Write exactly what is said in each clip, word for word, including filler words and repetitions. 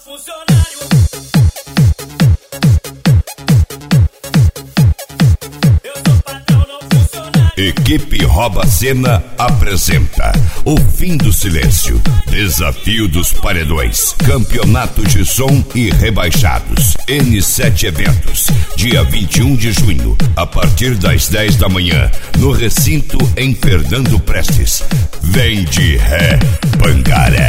Equipe Rouba Cena apresenta O Fim do Silêncio, Desafio dos Paredões, Campeonato de Som e Rebaixados, N sete Eventos, dia vinte e um de junho, a partir das dez da manhã, no recinto em Fernando Prestes. Vem de ré, Pangaré.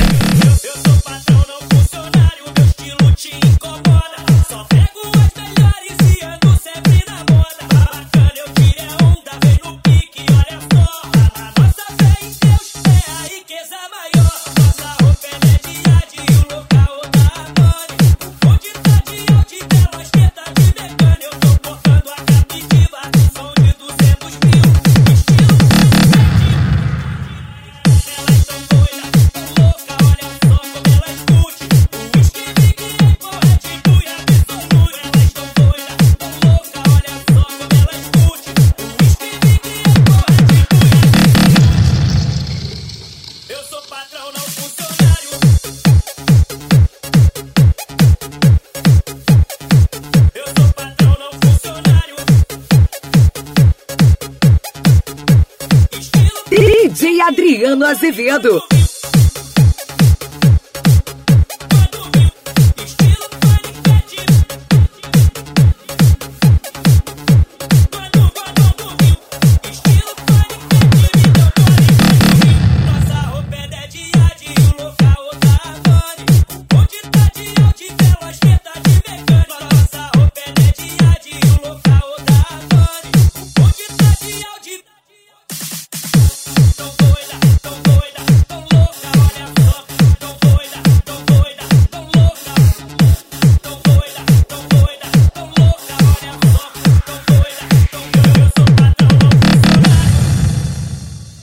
D J Adriano Azevedo.